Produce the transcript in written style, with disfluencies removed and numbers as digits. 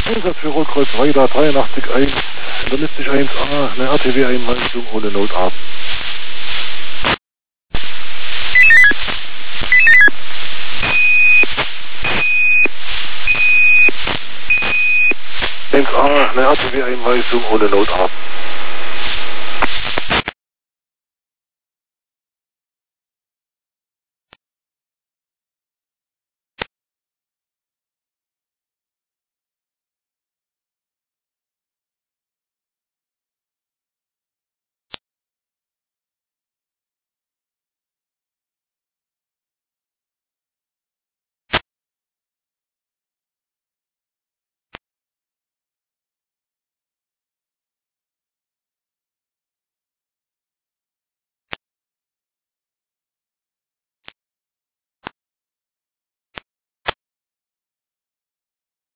Einsatz für Rotkreuz weiter 83.1, internistic 1A, eine RTW-Einweisung ohne Notarzt. Eine RTW-Einweisung ohne Notarzt.